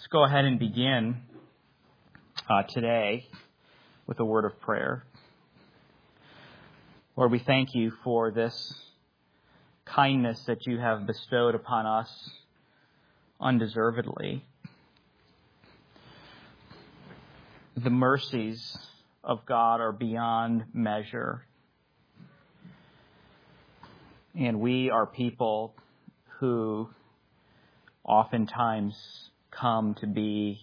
Let's go ahead and begin today with a word of prayer. Lord, we thank you for this kindness that you have bestowed upon us undeservedly. The mercies of God are beyond measure. And we are people who oftentimes come to be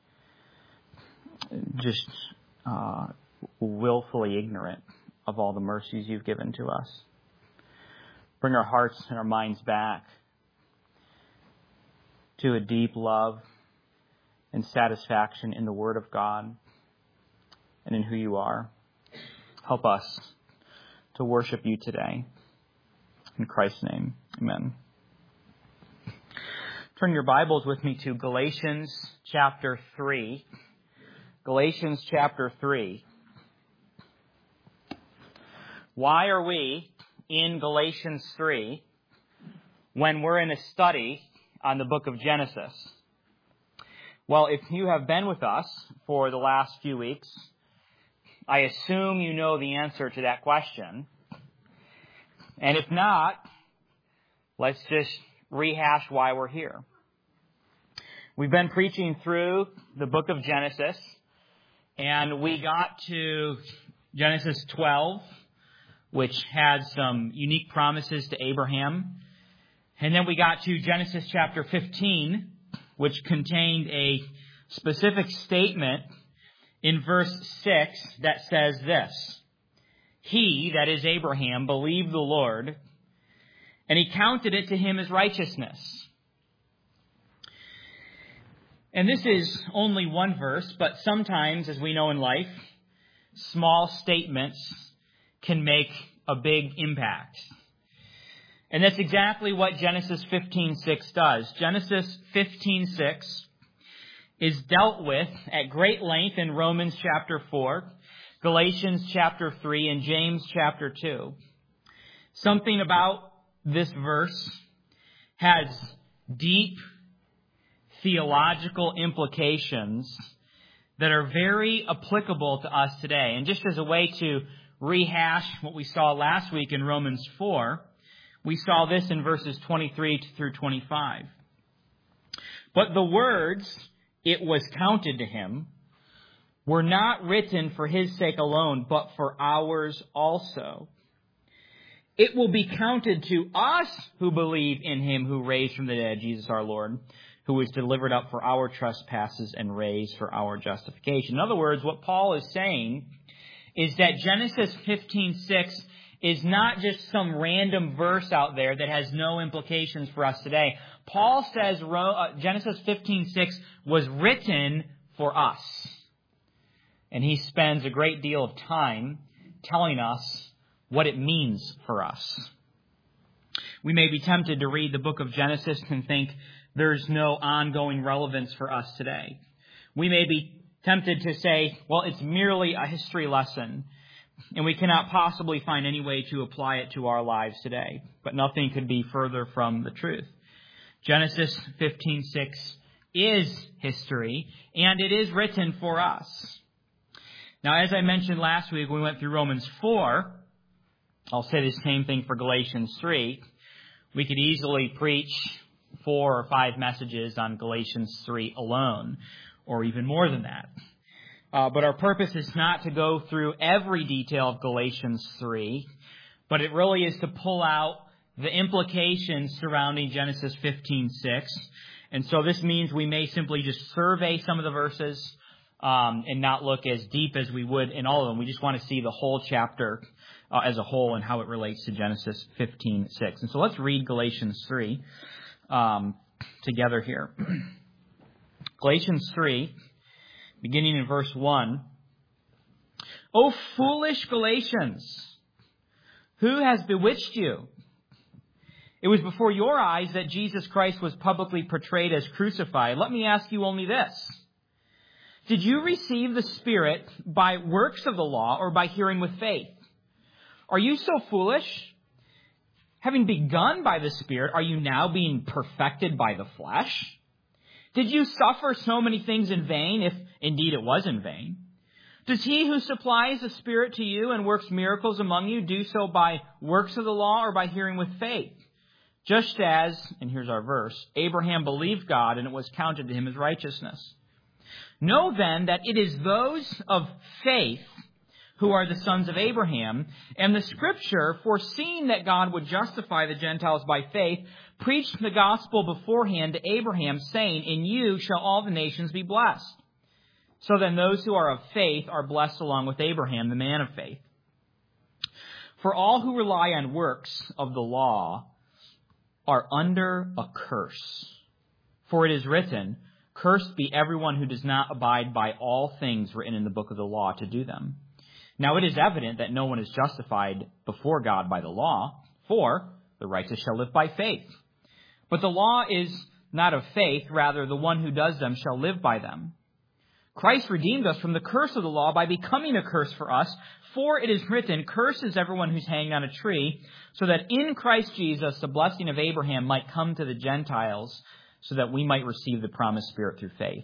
just willfully ignorant of all the mercies you've given to us. Bring our hearts and our minds back to a deep love and satisfaction in the Word of God and in who you are. Help us to worship you today. In Christ's name, amen. Turn your Bibles with me to Galatians chapter 3. Galatians chapter 3. Why are we in Galatians 3 when we're in a study on the book of Genesis? Well, if you have been with us for the last few weeks, I assume you know the answer to that question. And if not, let's just rehash why we're here. We've been preaching through the book of Genesis, and we got to Genesis 12, which had some unique promises to Abraham. And then we got to Genesis chapter 15, which contained a specific statement in verse 6 that says this: He, that is Abraham, believed the Lord, and he counted it to him as righteousness. And this is only one verse, but sometimes, as we know in life, small statements can make a big impact. And that's exactly what Genesis 15:6 does. Genesis 15:6 is dealt with at great length in Romans chapter 4, Galatians chapter 3, and James chapter 2. Something about this verse has deep theological implications that are very applicable to us today. And just as a way to rehash what we saw last week in Romans 4, we saw this in verses 23 through 25. But the words, "it was counted to him," were not written for his sake alone, but for ours also. It will be counted to us who believe in him who raised from the dead, Jesus our Lord, who was delivered up for our trespasses and raised for our justification. In other words, what Paul is saying is that Genesis 15:6 is not just some random verse out there that has no implications for us today. Paul says Genesis 15:6 was written for us. And he spends a great deal of time telling us what it means for us. We may be tempted to read the book of Genesis and think there's no ongoing relevance for us today. We may be tempted to say, well, it's merely a history lesson, and we cannot possibly find any way to apply it to our lives today. But nothing could be further from the truth. Genesis 15:6 is history, and it is written for us. Now, as I mentioned last week, we went through Romans 4. I'll say the same thing for Galatians 3. We could easily preach 4 or 5 messages on Galatians 3 alone, or even more than that. But our purpose is not to go through every detail of Galatians 3, but it really is to pull out the implications surrounding Genesis 15:6. And so this means we may simply just survey some of the verses and not look as deep as we would in all of them. We just want to see the whole chapter as a whole and how it relates to Genesis 15:6. And so let's read Galatians 3 together here. Galatians 3, beginning in verse 1. O foolish Galatians, who has bewitched you? It was before your eyes that Jesus Christ was publicly portrayed as crucified. Let me ask you only this. Did you receive the Spirit by works of the law or by hearing with faith? Are you so foolish? Having begun by the Spirit, are you now being perfected by the flesh? Did you suffer so many things in vain, if indeed it was in vain? Does he who supplies the Spirit to you and works miracles among you do so by works of the law or by hearing with faith? Just as, and here's our verse, Abraham believed God and it was counted to him as righteousness. Know then that it is those of faith who are the sons of Abraham, and the Scripture, foreseeing that God would justify the Gentiles by faith, preached the gospel beforehand to Abraham, saying, in you shall all the nations be blessed. So then those who are of faith are blessed along with Abraham, the man of faith. For all who rely on works of the law are under a curse. For it is written, cursed be everyone who does not abide by all things written in the book of the law to do them. Now it is evident that no one is justified before God by the law, for the righteous shall live by faith. But the law is not of faith, rather the one who does them shall live by them. Christ redeemed us from the curse of the law by becoming a curse for us, for it is written, cursed is everyone who's hanged on a tree, so that in Christ Jesus the blessing of Abraham might come to the Gentiles, so that we might receive the promised Spirit through faith.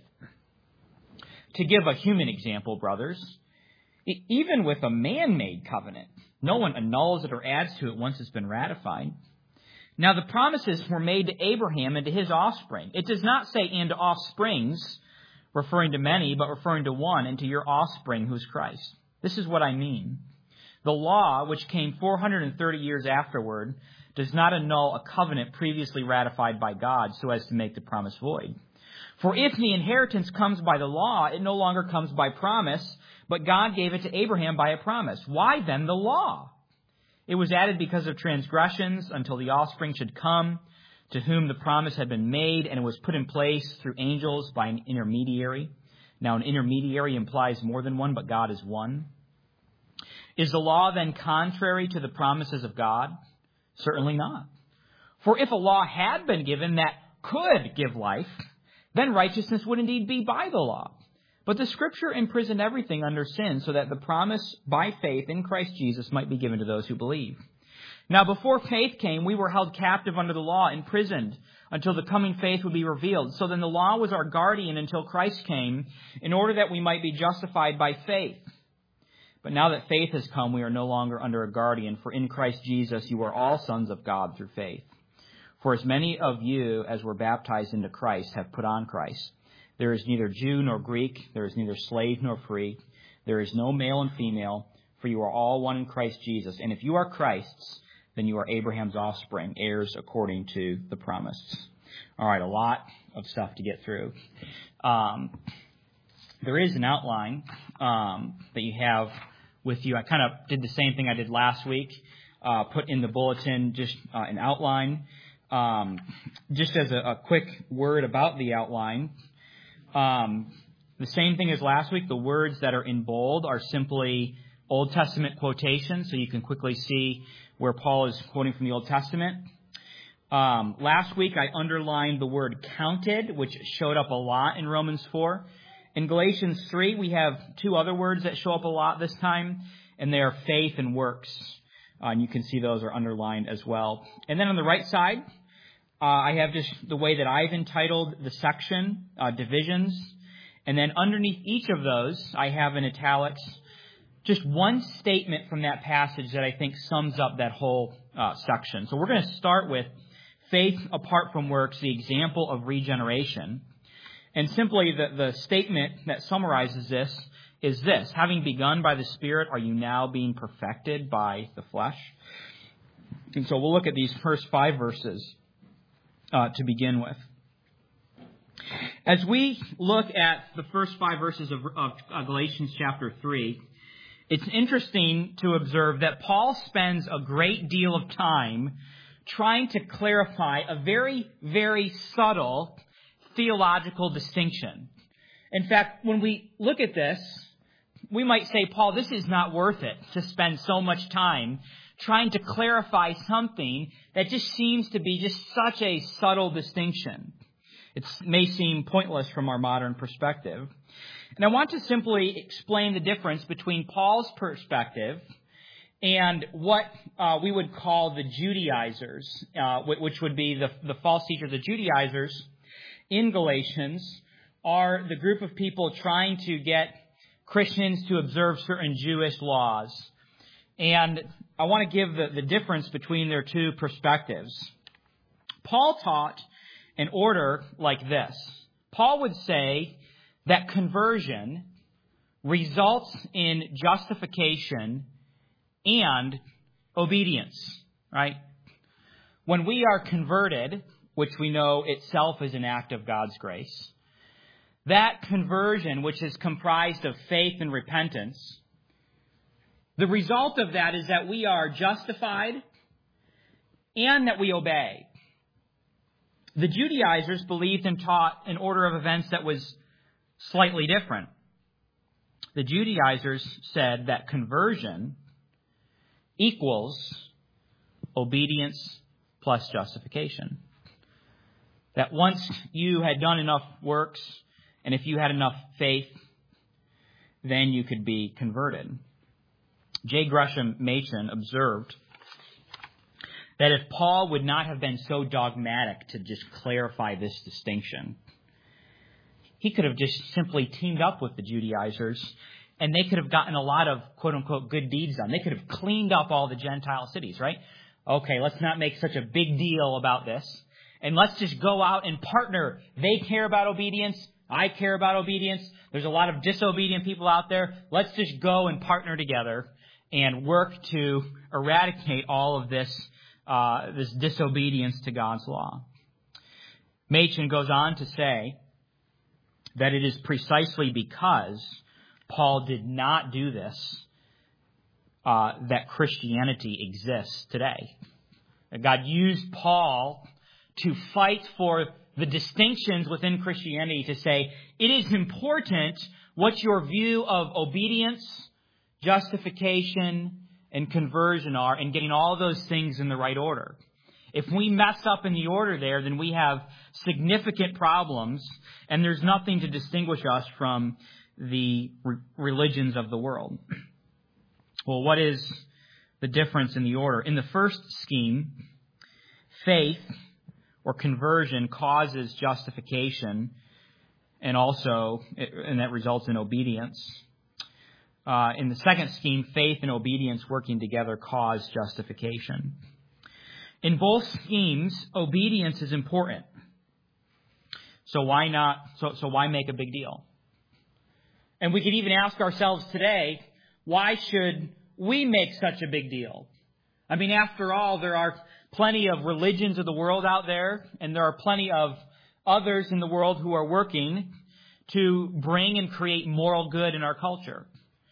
To give a human example, brothers, even with a man-made covenant, no one annuls it or adds to it once it's been ratified. Now the promises were made to Abraham and to his offspring. It does not say and to offsprings, referring to many, but referring to one, and to your offspring, who is Christ. This is what I mean. The law, which came 430 years afterward, does not annul a covenant previously ratified by God so as to make the promise void. For if the inheritance comes by the law, it no longer comes by promise, but God gave it to Abraham by a promise. Why then the law? It was added because of transgressions until the offspring should come, to whom the promise had been made, and it was put in place through angels by an intermediary. Now an intermediary implies more than one, but God is one. Is the law then contrary to the promises of God? Certainly not. For if a law had been given that could give life, then righteousness would indeed be by the law. But the Scripture imprisoned everything under sin, so that the promise by faith in Christ Jesus might be given to those who believe. Now before faith came, we were held captive under the law, imprisoned, until the coming faith would be revealed. So then the law was our guardian until Christ came, in order that we might be justified by faith. But now that faith has come, we are no longer under a guardian, for in Christ Jesus you are all sons of God through faith. For as many of you as were baptized into Christ have put on Christ. There is neither Jew nor Greek, there is neither slave nor free, there is no male and female, for you are all one in Christ Jesus. And if you are Christ's, then you are Abraham's offspring, heirs according to the promise. All right, a lot of stuff to get through. There is an outline that you have with you. I kind of did the same thing I did last week, put in the bulletin just an outline. Just as a quick word about the outline, the same thing as last week. The words that are in bold are simply Old Testament quotations, so you can quickly see where Paul is quoting from the Old Testament. Last week I underlined the word counted, which showed up a lot in Romans 4. In Galatians 3, we have two other words that show up a lot this time, and they are faith and works. And you can see those are underlined as well. And then on the right side, I have just the way that I've entitled the section, divisions. And then underneath each of those, I have in italics just one statement from that passage that I think sums up that whole section. So we're going to start with faith apart from works, the example of regeneration. And simply the statement that summarizes this is this: having begun by the Spirit, are you now being perfected by the flesh? And so we'll look at these first 5 verses to begin with. As we look at the first 5 verses of Galatians chapter 3, it's interesting to observe that Paul spends a great deal of time trying to clarify a very, very subtle theological distinction. In fact, when we look at this, we might say, Paul, this is not worth it to spend so much time trying to clarify something that just seems to be just such a subtle distinction. It may seem pointless from our modern perspective. And I want to simply explain the difference between Paul's perspective and what we would call the Judaizers, which would be the false teachers, the Judaizers, in Galatians are the group of people trying to get Christians to observe certain Jewish laws. And I want to give the difference between their two perspectives. Paul taught an order like this. Paul would say that conversion results in justification and obedience, right? When we are converted, which we know itself is an act of God's grace, that conversion, which is comprised of faith and repentance, the result of that is that we are justified and that we obey. The Judaizers believed and taught an order of events that was slightly different. The Judaizers said that conversion equals obedience plus justification. That once you had done enough works, and if you had enough faith, then you could be converted. J. Gresham Machen observed that if Paul would not have been so dogmatic to just clarify this distinction, he could have just simply teamed up with the Judaizers, and they could have gotten a lot of, quote-unquote, good deeds done. They could have cleaned up all the Gentile cities, right? Okay, let's not make such a big deal about this, and let's just go out and partner. They care about obedience. I care about obedience. There's a lot of disobedient people out there. Let's just go and partner together and work to eradicate all of this disobedience to God's law. Machen goes on to say that it is precisely because Paul did not do this that Christianity exists today. God used Paul to fight for the distinctions within Christianity, to say it is important what your view of obedience, justification, and conversion are, and getting all those things in the right order. If we mess up in the order there, then we have significant problems, and there's nothing to distinguish us from the religions of the world. Well, what is the difference in the order? In the first scheme, faith or conversion causes justification, and that results in obedience. In the second scheme, faith and obedience working together cause justification. In both schemes, obedience is important. So why not? So why make a big deal? And we could even ask ourselves today, why should we make such a big deal? I mean, after all, there are plenty of religions of the world out there, and there are plenty of others in the world who are working to bring and create moral good in our culture.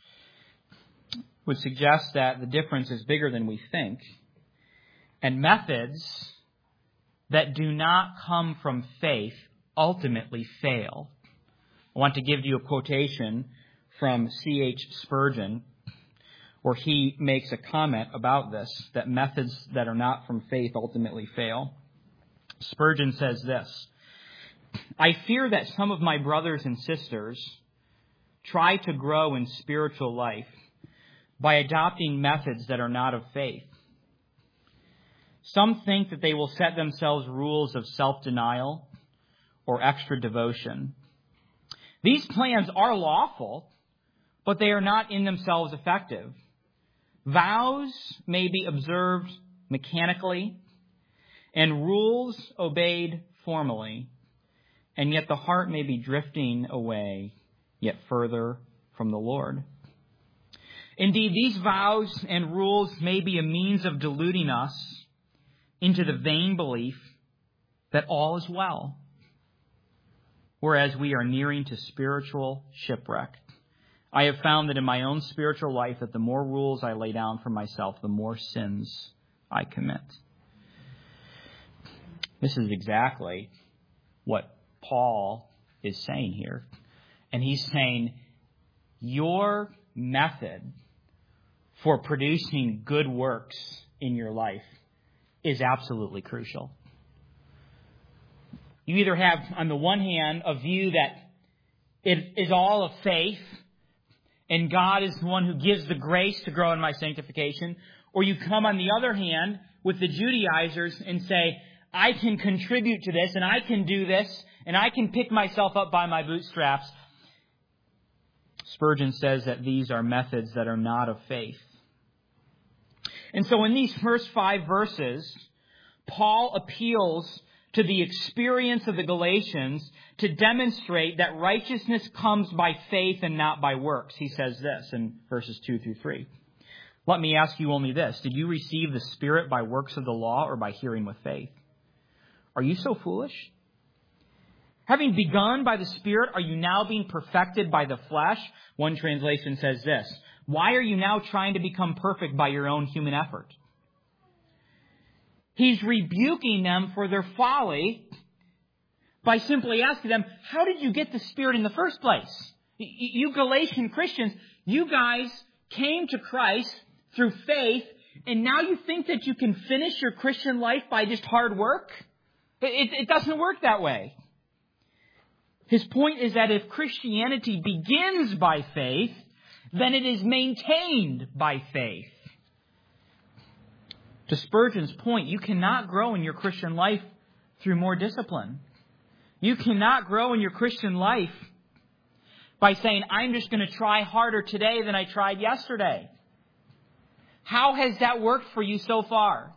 Would suggest that the difference is bigger than we think. And methods that do not come from faith ultimately fail. I want to give you a quotation from C.H. Spurgeon, where he makes a comment about this, that methods that are not from faith ultimately fail. Spurgeon says this: I fear that some of my brothers and sisters try to grow in spiritual life by adopting methods that are not of faith. Some think that they will set themselves rules of self-denial or extra devotion. These plans are lawful, but they are not in themselves effective. Vows may be observed mechanically and rules obeyed formally, and yet the heart may be drifting away yet further from the Lord. Indeed, these vows and rules may be a means of deluding us into the vain belief that all is well, whereas we are nearing to spiritual shipwreck. I have found that in my own spiritual life that the more rules I lay down for myself, the more sins I commit. This is exactly what Paul is saying here. And he's saying, your method for producing good works in your life is absolutely crucial. You either have, on the one hand, a view that it is all of faith, and God is the one who gives the grace to grow in my sanctification, or you come, on the other hand, with the Judaizers and say, I can contribute to this, and I can do this, and I can pick myself up by my bootstraps. Spurgeon says that these are methods that are not of faith. And so in these first 5 verses, Paul appeals to the experience of the Galatians to demonstrate that righteousness comes by faith and not by works. He says this in verses 2 through 3. Let me ask you only this. Did you receive the Spirit by works of the law or by hearing with faith? Are you so foolish? Having begun by the Spirit, are you now being perfected by the flesh? One translation says this. Why are you now trying to become perfect by your own human effort? He's rebuking them for their folly by simply asking them, how did you get the Spirit in the first place? You Galatian Christians, you guys came to Christ through faith, and now you think that you can finish your Christian life by just hard work? It doesn't work that way. His point is that if Christianity begins by faith, then it is maintained by faith. To Spurgeon's point, you cannot grow in your Christian life through more discipline. You cannot grow in your Christian life by saying, I'm just going to try harder today than I tried yesterday. How has that worked for you so far?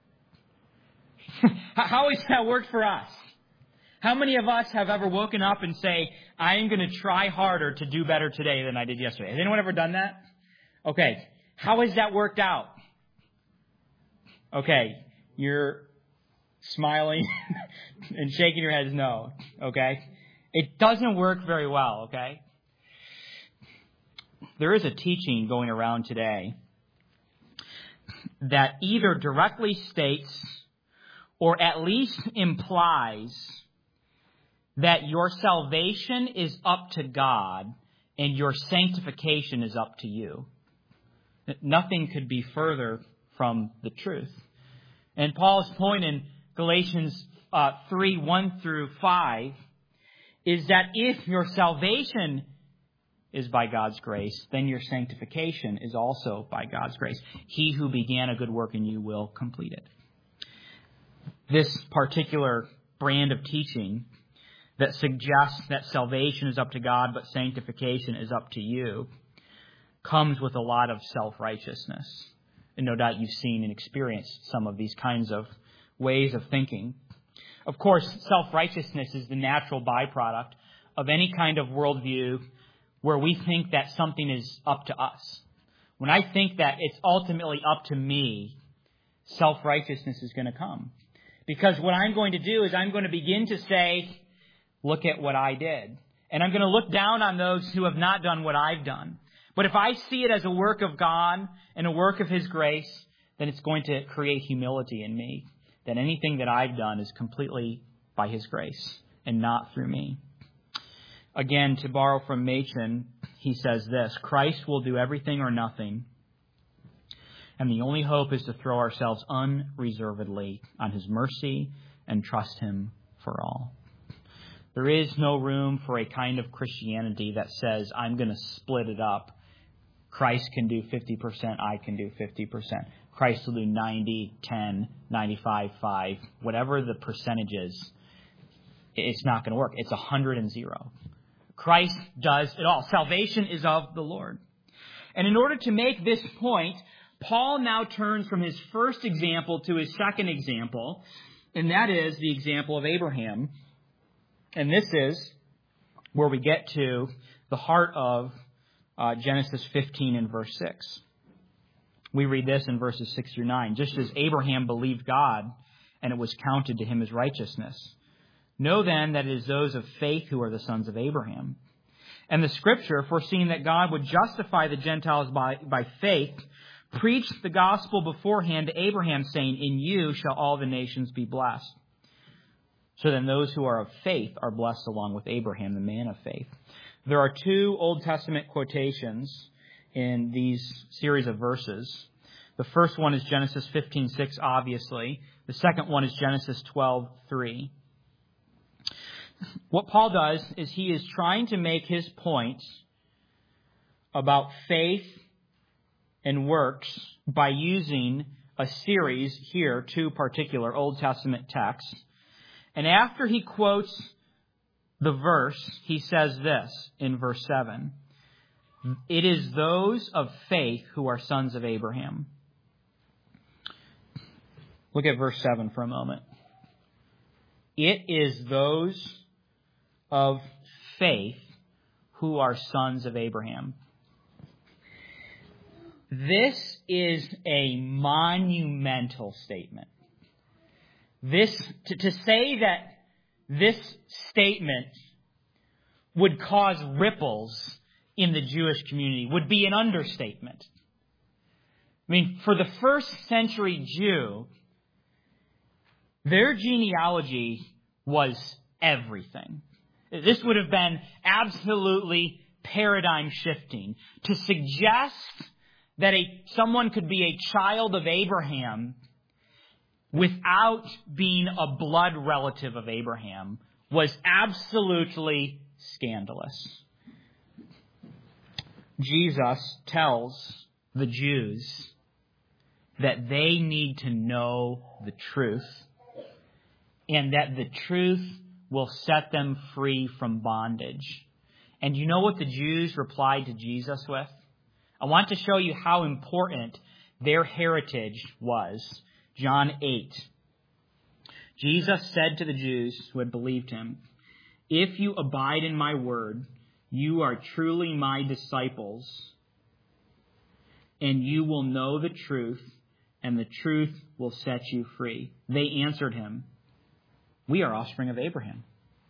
How has that worked for us? How many of us have ever woken up and say, I am going to try harder to do better today than I did yesterday? Has anyone ever done that? Okay. How has that worked out? Okay. You're smiling and shaking your heads no. Okay. It doesn't work very well. Okay. There is a teaching going around today that either directly states or at least implies that your salvation is up to God and your sanctification is up to you. Nothing could be further from the truth. And Paul's point in Galatians 3, 1 through 5 is that if your salvation is by God's grace, then your sanctification is also by God's grace. He who began a good work in you will complete it. This particular brand of teaching that suggests that salvation is up to God, but sanctification is up to you, comes with a lot of self-righteousness. And no doubt you've seen and experienced some of these kinds of ways of thinking. Of course, self-righteousness is the natural byproduct of any kind of worldview where we think that something is up to us. When I think that it's ultimately up to me, self-righteousness is going to come. Because what I'm going to do is I'm going to begin to say, look at what I did. And I'm going to look down on those who have not done what I've done. But if I see it as a work of God and a work of His grace, then it's going to create humility in me. That anything that I've done is completely by His grace and not through me. Again, to borrow from Machen, he says this, Christ will do everything or nothing. And the only hope is to throw ourselves unreservedly on His mercy and trust Him for all. There is no room for a kind of Christianity that says, I'm going to split it up. Christ can do 50%, I can do 50%. Christ will do 90, 10, 95, 5. Whatever the percentage is, it's not going to work. It's 100 and 0. Christ does it all. Salvation is of the Lord. And in order to make this point, Paul now turns from his first example to his second example, and that is the example of Abraham. And this is where we get to the heart of Genesis 15 and verse 6. We read this in verses 6 through 9. Just as Abraham believed God, and it was counted to him as righteousness. Know then that it is those of faith who are the sons of Abraham. And the Scripture, foreseeing that God would justify the Gentiles by faith, preached the gospel beforehand to Abraham, saying, in you shall all the nations be blessed. So then those who are of faith are blessed along with Abraham, the man of faith. There are 2 Old Testament quotations in these series of verses. The first one is Genesis 15:6, obviously. The second one is Genesis 12:3. What Paul does is he is trying to make his point about faith and works by using a series here, 2 particular Old Testament texts. And after he quotes the verse, he says this in verse 7. It is those of faith who are sons of Abraham. Look at verse 7 for a moment. It is those of faith who are sons of Abraham. This is a monumental statement. To say that this statement would cause ripples in the Jewish community would be an understatement. I mean, for the first century Jew, their genealogy was everything. This would have been absolutely paradigm shifting. To suggest that someone could be a child of Abraham without being a blood relative of Abraham was absolutely scandalous. Jesus tells the Jews that they need to know the truth, and that the truth will set them free from bondage. And you know what the Jews replied to Jesus with? I want to show you how important their heritage was. John 8. Jesus said to the Jews who had believed him, "If you abide in my word, you are truly my disciples, and you will know the truth, and the truth will set you free." They answered him, "We are offspring of Abraham."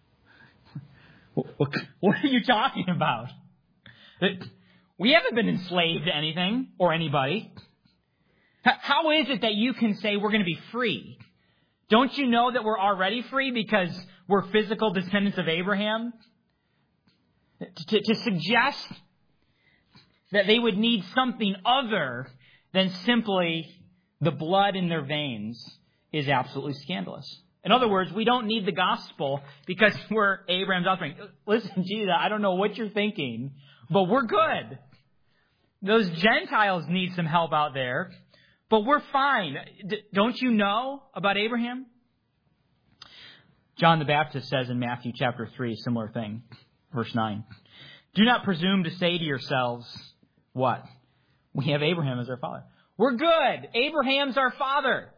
What are you talking about? We haven't been enslaved to anything or anybody. How is it that you can say we're going to be free? Don't you know that we're already free because we're physical descendants of Abraham? To suggest that they would need something other than simply the blood in their veins is absolutely scandalous. In other words, we don't need the gospel because we're Abraham's offspring. Listen, Jesus, I don't know what you're thinking, but we're good. Those Gentiles need some help out there, but we're fine. Don't you know about Abraham? John the Baptist says in Matthew chapter 3 a similar thing. Verse 9. Do not presume to say to yourselves, what? We have Abraham as our father. We're good. Abraham's our father.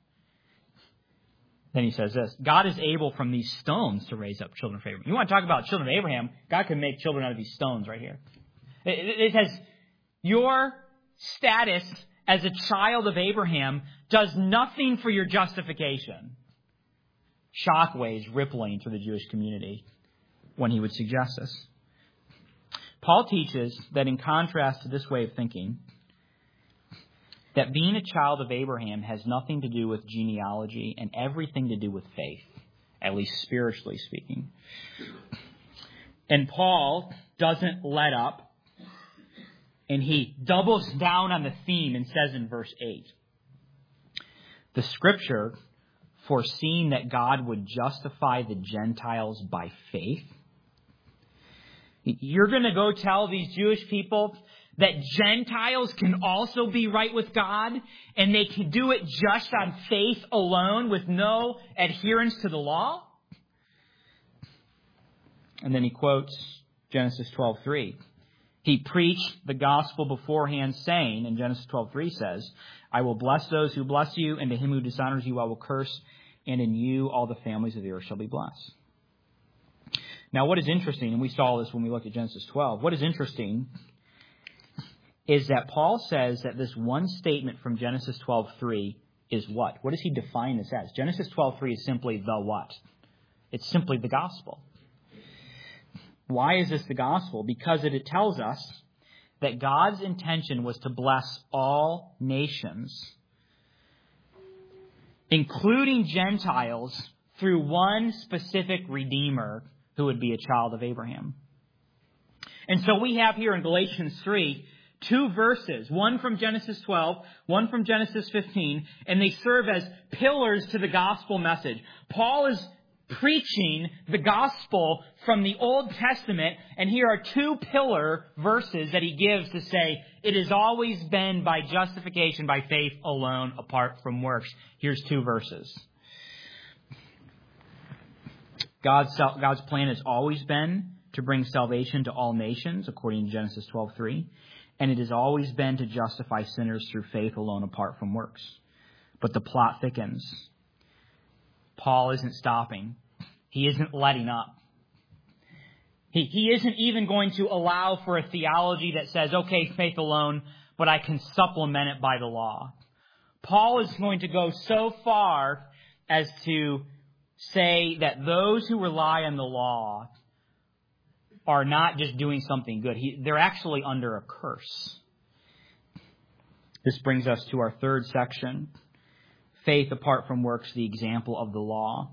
Then he says this, God is able from these stones to raise up children of Abraham. You want to talk about children of Abraham? God can make children out of these stones right here. It says, your status as a child of Abraham does nothing for your justification. Shockwaves rippling through the Jewish community when he would suggest this. Paul teaches that in contrast to this way of thinking, that being a child of Abraham has nothing to do with genealogy and everything to do with faith, at least spiritually speaking. And Paul doesn't let up, and he doubles down on the theme and says in verse 8, the Scripture, foreseeing that God would justify the Gentiles by faith. You're going to go tell these Jewish people that Gentiles can also be right with God, and they can do it just on faith alone with no adherence to the law? And then he quotes Genesis 12:3. He preached the gospel beforehand, saying, and Genesis 12:3 says, I will bless those who bless you, and to him who dishonors you I will curse, and in you all the families of the earth shall be blessed. Now what is interesting, and we saw this when we looked at Genesis 12, what is interesting is that Paul says that this one statement from Genesis 12:3 is what? What does he define this as? Genesis 12:3 is simply the what? It's simply the gospel. Why is this the gospel? Because it tells us that God's intention was to bless all nations, including Gentiles, through one specific Redeemer who would be a child of Abraham. And so we have here in Galatians 3 two verses, one from Genesis 12, one from Genesis 15, and they serve as pillars to the gospel message. Paul is preaching the gospel from the Old Testament. And here are two pillar verses that he gives to say, it has always been by justification, by faith alone, apart from works. Here's two verses. God's plan has always been to bring salvation to all nations, according to Genesis 12:3. And it has always been to justify sinners through faith alone, apart from works. But the plot thickens. Paul isn't stopping. He isn't letting up. He isn't even going to allow for a theology that says, okay, faith alone, but I can supplement it by the law. Paul is going to go so far as to say that those who rely on the law are not just doing something good. They're actually under a curse. This brings us to our third section. Faith apart from works, the example of the law.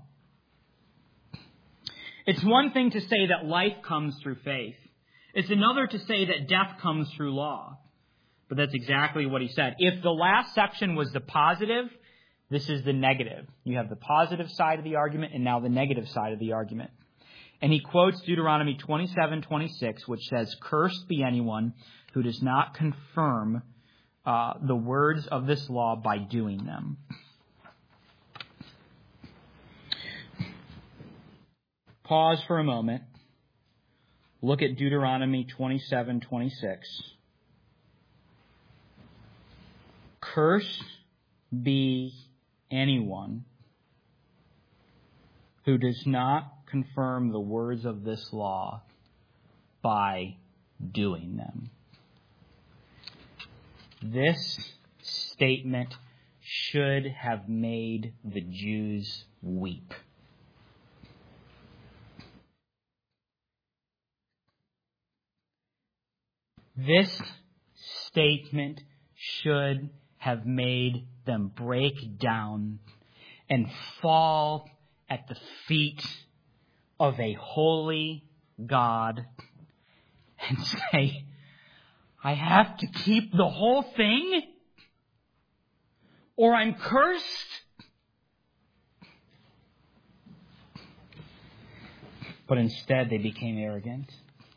It's one thing to say that life comes through faith. It's another to say that death comes through law. But that's exactly what he said. If the last section was the positive, this is the negative. You have the positive side of the argument and now the negative side of the argument. And he quotes Deuteronomy 27:26, which says, "Cursed be anyone who does not confirm the words of this law by doing them." Pause for a moment. Look at Deuteronomy 27:26. Cursed be anyone who does not confirm the words of this law by doing them. This statement should have made the Jews weep. This statement should have made them break down and fall at the feet of a holy God and say, I have to keep the whole thing or I'm cursed. But instead they became arrogant.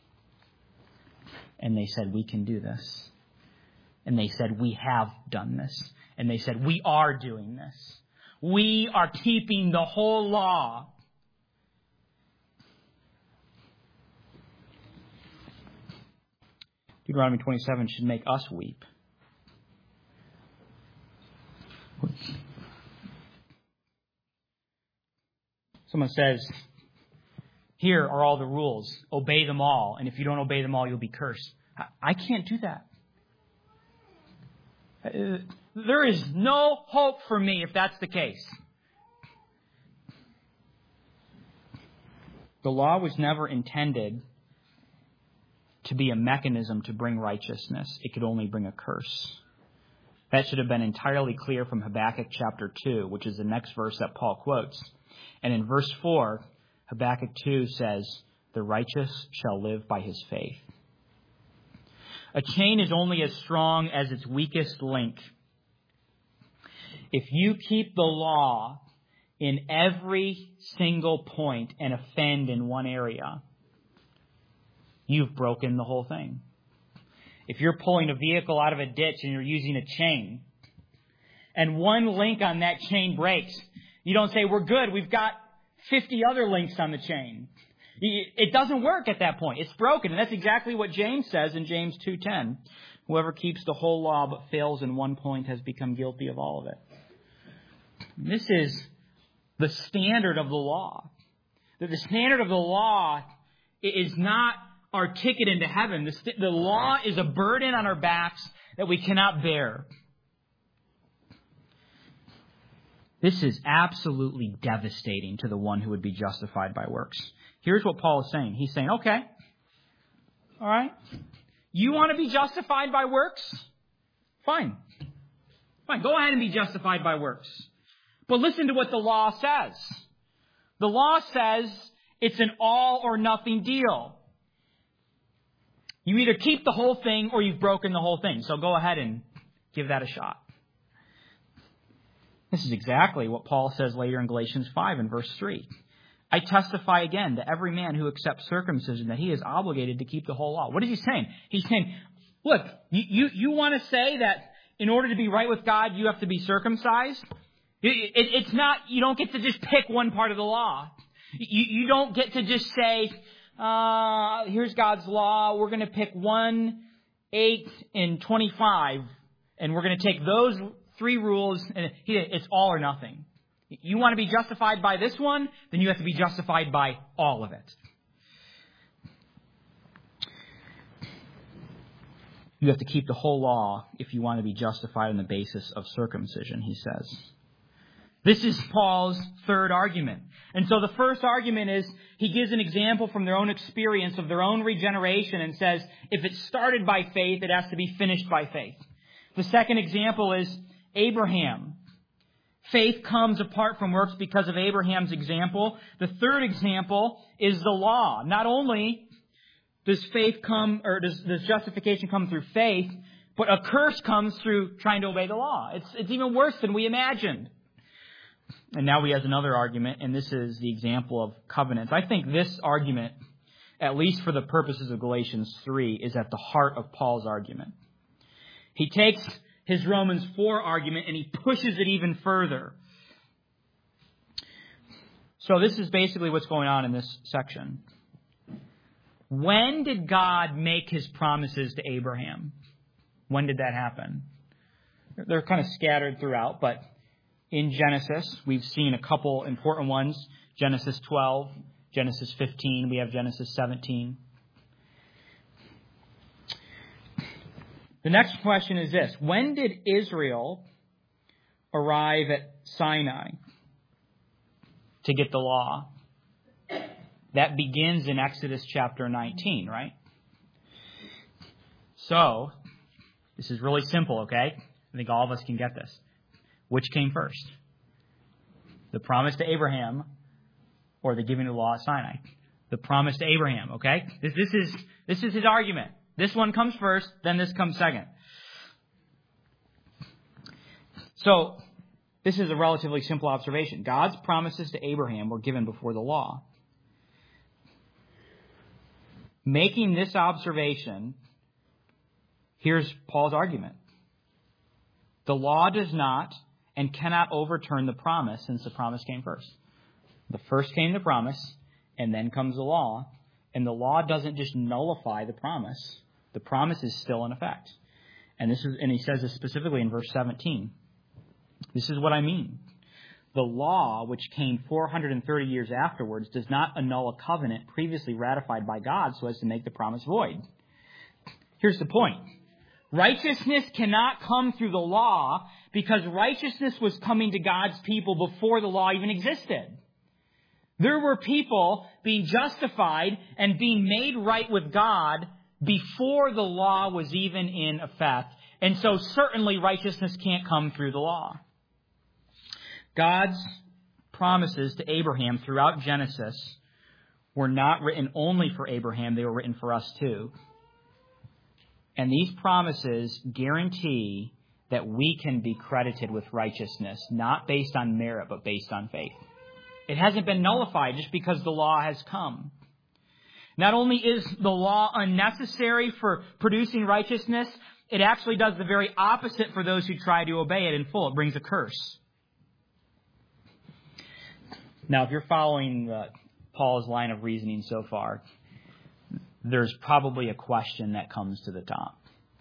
And they said, we can do this. And they said, we have done this. And they said, we are doing this. We are keeping the whole law. Deuteronomy 27 should make us weep. Someone says, here are all the rules. Obey them all. And if you don't obey them all, you'll be cursed. I can't do that. There is no hope for me if that's the case. The law was never intended to be a mechanism to bring righteousness. It could only bring a curse. That should have been entirely clear from Habakkuk chapter 2, which is the next verse that Paul quotes. And in verse 4, Habakkuk 2 says, the righteous shall live by his faith. A chain is only as strong as its weakest link. If you keep the law in every single point and offend in one area, you've broken the whole thing. If you're pulling a vehicle out of a ditch and you're using a chain, and one link on that chain breaks, you don't say, we're good, we've got 50 other links on the chain. It doesn't work at that point. It's broken. And that's exactly what James says in James 2:10. Whoever keeps the whole law but fails in one point has become guilty of all of it. This is the standard of the law. The standard of the law is not our ticket into heaven. The law is a burden on our backs that we cannot bear. This is absolutely devastating to the one who would be justified by works. Here's what Paul is saying. He's saying, okay, all right, you want to be justified by works? Fine. Go ahead and be justified by works. But listen to what the law says. The law says it's an all or nothing deal. You either keep the whole thing or you've broken the whole thing. So go ahead and give that a shot. This is exactly what Paul says later in Galatians 5 and verse 3. I testify again to every man who accepts circumcision that he is obligated to keep the whole law. What is he saying? He's saying, look, you want to say that in order to be right with God, you have to be circumcised? It's not, you don't get to just pick one part of the law. You don't get to just say, here's God's law, we're going to pick 1, 8, and 25, and we're going to take those 3 rules, and it's all or nothing. You want to be justified by this one, then you have to be justified by all of it. You have to keep the whole law if you want to be justified on the basis of circumcision, he says. This is Paul's third argument. And so the first argument is he gives an example from their own experience of their own regeneration and says if it started by faith, it has to be finished by faith. The second example is Abraham. Faith comes apart from works because of Abraham's example. The third example is the law. Not only does faith come, or does justification come through faith, but a curse comes through trying to obey the law. It's even worse than we imagined. And now he has another argument, and this is the example of covenants. I think this argument, at least for the purposes of Galatians 3, is at the heart of Paul's argument. He takes his Romans 4 argument and he pushes it even further. So this is basically what's going on in this section. When did God make his promises to Abraham? When did that happen? They're kind of scattered throughout, but in Genesis, we've seen a couple important ones. Genesis 12, Genesis 15, we have Genesis 17. The next question is this. When did Israel arrive at Sinai to get the law? That begins in Exodus chapter 19, right? So, this is really simple, okay? I think all of us can get this. Which came first? The promise to Abraham or the giving of the law at Sinai? The promise to Abraham, okay? This is his argument. This one comes first, then this comes second. So, this is a relatively simple observation. God's promises to Abraham were given before the law. Making this observation, here's Paul's argument. The law does not and cannot overturn the promise since the promise came first. The first came the promise, and then comes the law. And the law doesn't just nullify the promise. The promise is still in effect. And he says this specifically in verse 17. This is what I mean. The law, which came 430 years afterwards, does not annul a covenant previously ratified by God so as to make the promise void. Here's the point. Righteousness cannot come through the law because righteousness was coming to God's people before the law even existed. There were people being justified and being made right with God before the law was even in effect. And so certainly righteousness can't come through the law. God's promises to Abraham throughout Genesis were not written only for Abraham, they were written for us too. And these promises guarantee that we can be credited with righteousness, not based on merit, but based on faith. It hasn't been nullified just because the law has come. Not only is the law unnecessary for producing righteousness, it actually does the very opposite for those who try to obey it in full. It brings a curse. Now, if you're following Paul's line of reasoning so far, there's probably a question that comes to the top.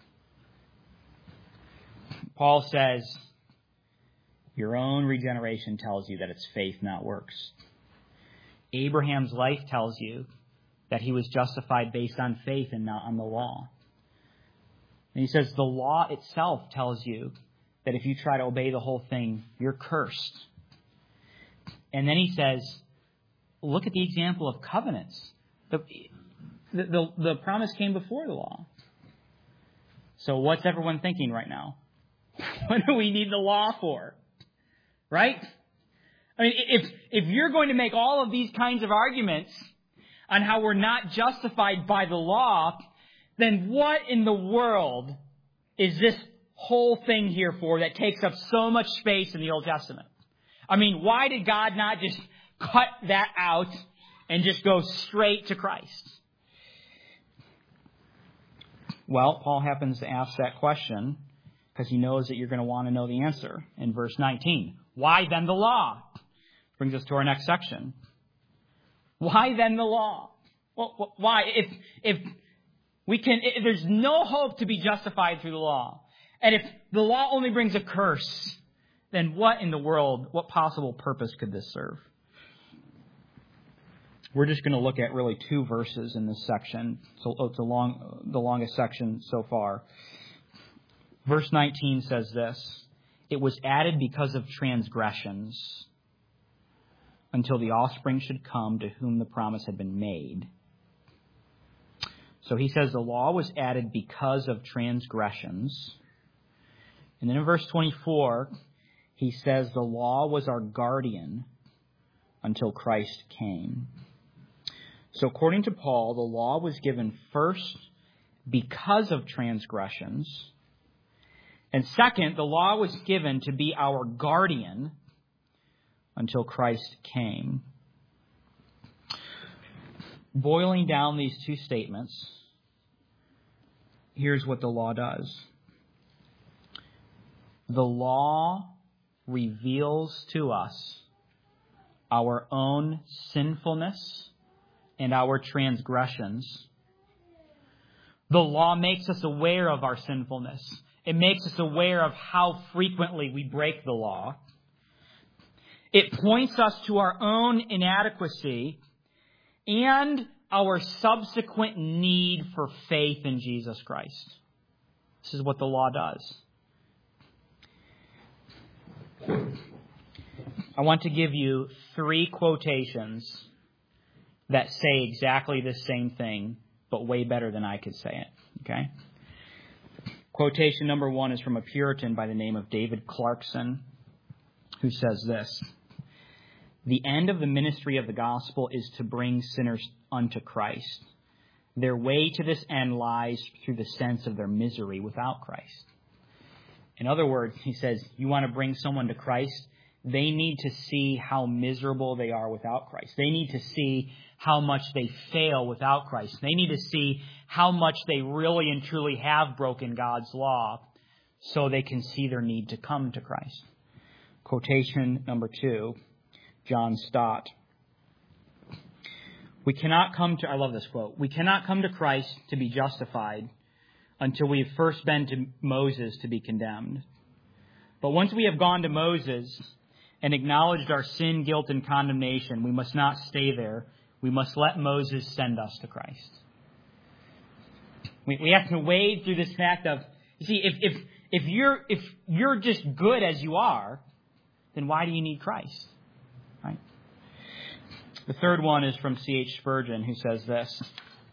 Paul says, your own regeneration tells you that it's faith, not works. Abraham's life tells you that he was justified based on faith and not on the law. And he says the law itself tells you that if you try to obey the whole thing, you're cursed. And then he says, look at the example of covenants. The promise came before the law. So what's everyone thinking right now? What do we need the law for? Right? I mean, if you're going to make all of these kinds of arguments on how we're not justified by the law, then what in the world is this whole thing here for that takes up so much space in the Old Testament? I mean, why did God not just cut that out and just go straight to Christ? Well, Paul happens to ask that question because he knows that you're going to want to know the answer in verse 19. Why then the law? Brings us to our next section. Why then the law? Well, why? If there's no hope to be justified through the law, and if the law only brings a curse, then what in the world, what possible purpose could this serve? We're just going to look at really 2 verses in this section. So it's the longest section so far. Verse 19 says this: "It was added because of transgressions, until the offspring should come to whom the promise had been made." So he says the law was added because of transgressions. And then in verse 24, he says the law was our guardian until Christ came. So according to Paul, the law was given first because of transgressions. And second, the law was given to be our guardian until Christ came. Boiling down these 2 statements, here's what the law does. The law reveals to us our own sinfulness and our transgressions. The law makes us aware of our sinfulness. It makes us aware of how frequently we break the law. It points us to our own inadequacy and our subsequent need for faith in Jesus Christ. This is what the law does. I want to give you 3 quotations that say exactly the same thing, but way better than I could say it. Okay? Quotation number 1 is from a Puritan by the name of David Clarkson, who says this: "The end of the ministry of the gospel is to bring sinners unto Christ. Their way to this end lies through the sense of their misery without Christ." In other words, he says, you want to bring someone to Christ, they need to see how miserable they are without Christ. They need to see how much they fail without Christ. They need to see how much they really and truly have broken God's law so they can see their need to come to Christ. Quotation number 2, John Stott. I love this quote. "We cannot come to Christ to be justified until we have first been to Moses to be condemned. But once we have gone to Moses and acknowledged our sin, guilt, and condemnation, we must not stay there. We must let Moses send us to Christ." We have to wade through this fact of, you see, if you're just good as you are, then why do you need Christ? Right? The third one is from C.H. Spurgeon, who says this: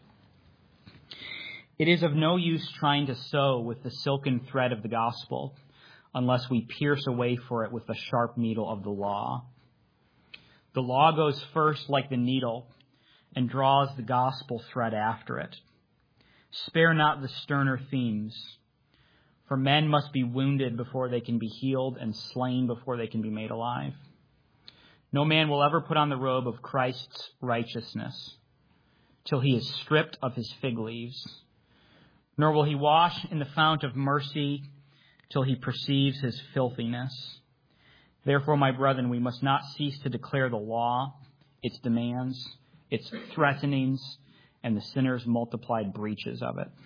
"It is of no use trying to sew with the silken thread of the gospel unless we pierce a way for it with the sharp needle of the law. The law goes first like the needle and draws the gospel thread after it. Spare not the sterner themes, for men must be wounded before they can be healed and slain before they can be made alive. No man will ever put on the robe of Christ's righteousness till he is stripped of his fig leaves, nor will he wash in the fount of mercy till he perceives his filthiness. Therefore, my brethren, we must not cease to declare the law, its demands, its threatenings, and the sinner's multiplied breaches of it."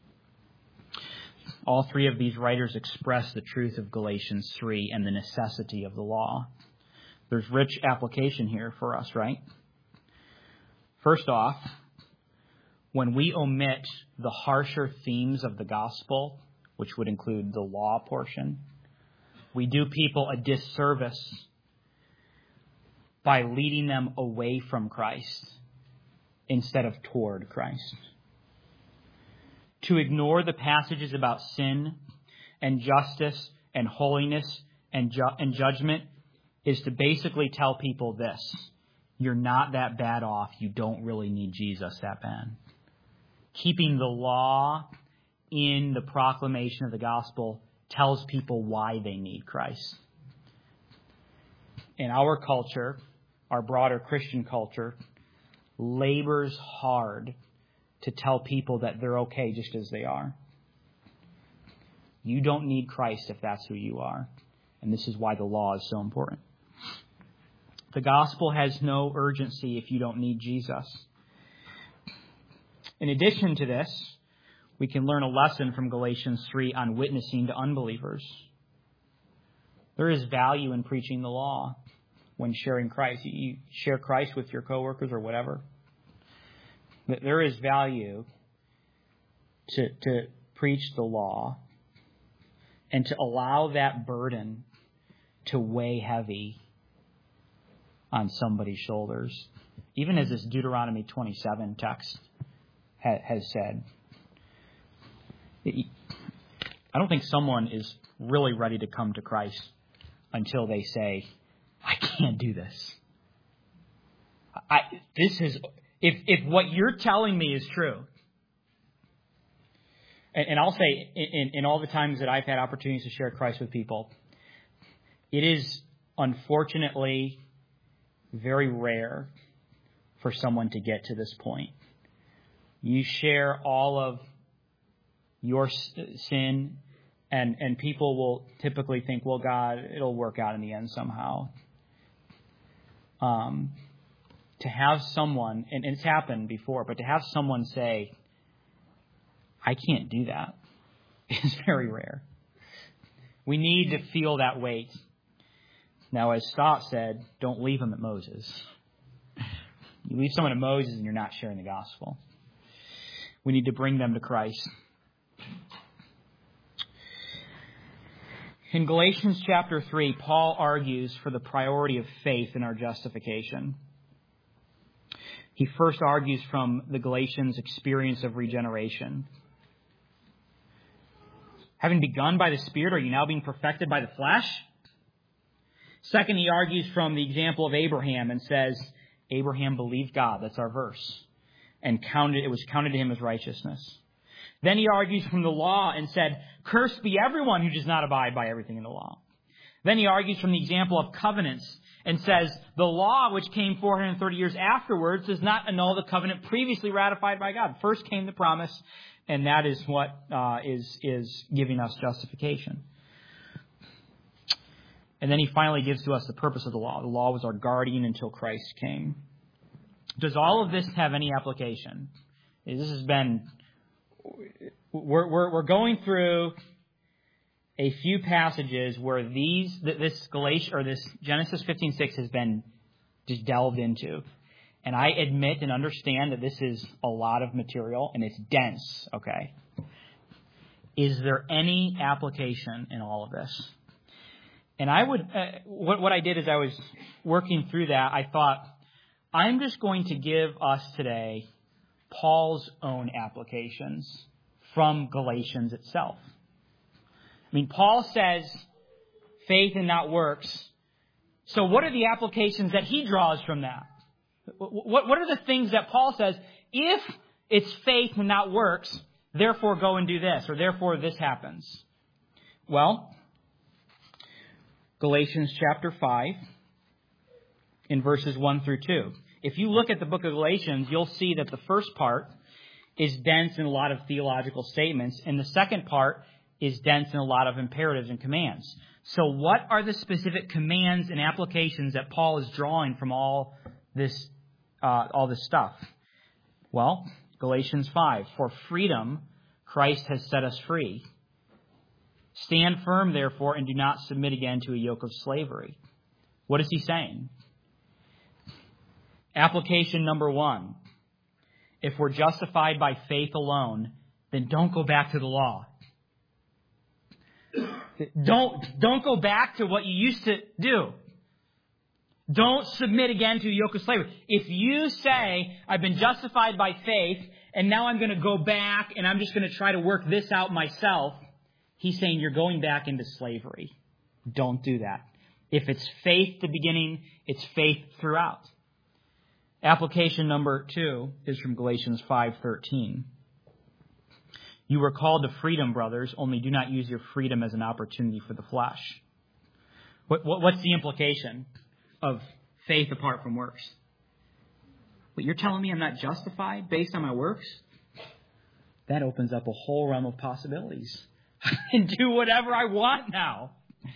All 3 of these writers express the truth of Galatians 3 and the necessity of the law. There's rich application here for us, right? First off, when we omit the harsher themes of the gospel, which would include the law portion, we do people a disservice by leading them away from Christ instead of toward Christ. To ignore the passages about sin and justice and holiness and judgment is to basically tell people this: you're not that bad off. You don't really need Jesus that bad. Keeping the law in the proclamation of the gospel tells people why they need Christ. In our culture, our broader Christian culture labors hard to tell people that they're okay just as they are. You don't need Christ if that's who you are. And this is why the law is so important. The gospel has no urgency if you don't need Jesus. In addition to this, we can learn a lesson from Galatians 3 on witnessing to unbelievers. There is value in preaching the law when sharing Christ. You share Christ with your coworkers or whatever. There is value to preach the law and to allow that burden to weigh heavy on somebody's shoulders. Even as this Deuteronomy 27 text has said. I don't think someone is really ready to come to Christ until they say, I can't do this. If what you're telling me is true, and I'll say in all the times that I've had opportunities to share Christ with people, it is unfortunately very rare for someone to get to this point. You share all of your sin, and people will typically think, well, God, it'll work out in the end somehow. To have someone, and it's happened before, but to have someone say, I can't do that, is very rare. We need to feel that weight. Now, as Stott said, don't leave them at Moses. You leave someone at Moses and you're not sharing the gospel. We need to bring them to Christ. In Galatians chapter 3, Paul argues for the priority of faith in our justification. He first argues from the Galatians' experience of regeneration. Having begun by the Spirit, are you now being perfected by the flesh? Second, he argues from the example of Abraham and says, Abraham believed God. That's our verse. And it was counted to him as righteousness. Then he argues from the law and said, cursed be everyone who does not abide by everything in the law. Then he argues from the example of covenants and says, the law, which came 430 years afterwards, does not annul the covenant previously ratified by God. First came the promise, and that is what is giving us justification. And then he finally gives to us the purpose of the law. The law was our guardian until Christ came. Does all of this have any application? This has been... We're going through a few passages where this Genesis 15:6 has been just delved into. And I admit and understand that this is a lot of material and it's dense, okay? Is there any application in all of this? And I would, what I did is I was working through that. I thought, I'm just going to give us today Paul's own applications from Galatians itself. I mean, Paul says faith and not works. So what are the applications that he draws from that? What are the things that Paul says, if it's faith and not works, therefore go and do this, or therefore this happens? Well, Galatians chapter 5, in verses 1 through 2. If you look at the book of Galatians, you'll see that the first part is dense in a lot of theological statements, and the second part is dense in a lot of imperatives and commands. So what are the specific commands and applications that Paul is drawing from all this stuff? Well, Galatians 5, for freedom Christ has set us free. Stand firm, therefore, and do not submit again to a yoke of slavery. What is he saying? Application number 1. If we're justified by faith alone, then don't go back to the law. Don't go back to what you used to do. Don't submit again to a yoke of slavery. If you say, I've been justified by faith, and now I'm going to go back and I'm just going to try to work this out myself, he's saying you're going back into slavery. Don't do that. If it's faith at the beginning, it's faith throughout. Application number 2 is from Galatians 5:13. You were called to freedom, brothers, only do not use your freedom as an opportunity for the flesh. What's the implication of faith apart from works. But you're telling me I'm not justified based on my works? That opens up a whole realm of possibilities. I can do whatever I want now.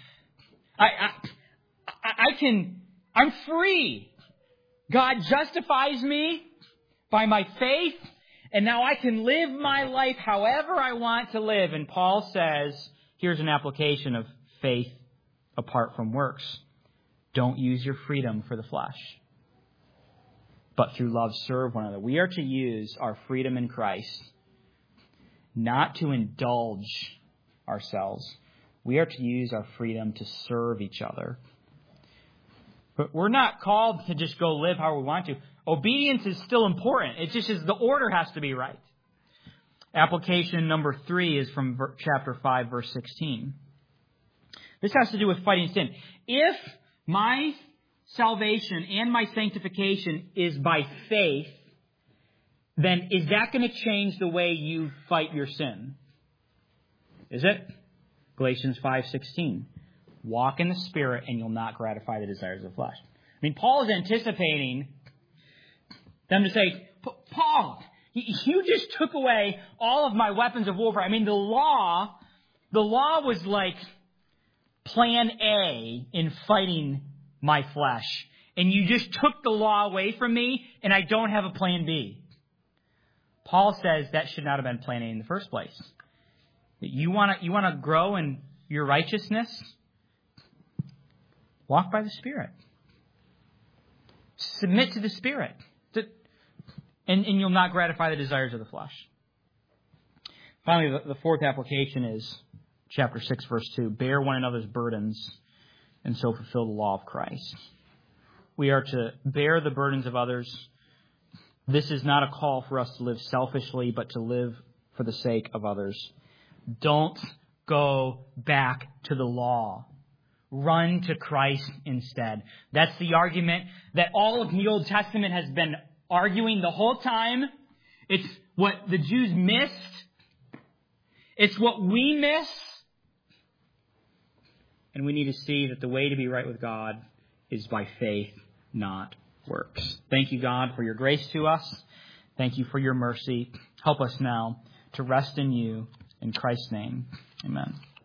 I'm free. God justifies me by my faith, and now I can live my life however I want to live. And Paul says, here's an application of faith apart from works. Don't use your freedom for the flesh, but through love serve one another. We are to use our freedom in Christ not to indulge ourselves. We are to use our freedom to serve each other. But we're not called to just go live how we want to. Obedience is still important. It's just the order has to be right. Application number 3 is from chapter 5, verse 16. This has to do with fighting sin. If my salvation and my sanctification is by faith, then is that going to change the way you fight your sin? Is it? Galatians 5:16. Walk in the Spirit and you'll not gratify the desires of the flesh. I mean, Paul is anticipating them to say, Paul, you just took away all of my weapons of warfare. I mean, the law was like plan A in fighting my flesh. And you just took the law away from me and I don't have a plan B. Paul says that should not have been plan A in the first place. You want to grow in your righteousness? Walk by the Spirit. Submit to the Spirit. And you'll not gratify the desires of the flesh. Finally, the fourth application is chapter 6, verse 2. Bear one another's burdens and so fulfill the law of Christ. We are to bear the burdens of others. This is not a call for us to live selfishly, but to live for the sake of others. Don't go back to the law. Run to Christ instead. That's the argument that all of the Old Testament has been arguing the whole time. It's what the Jews missed. It's what we miss. And we need to see that the way to be right with God is by faith, not works. Thank you, God, for your grace to us. Thank you for your mercy. Help us now to rest in you. In Christ's name, amen.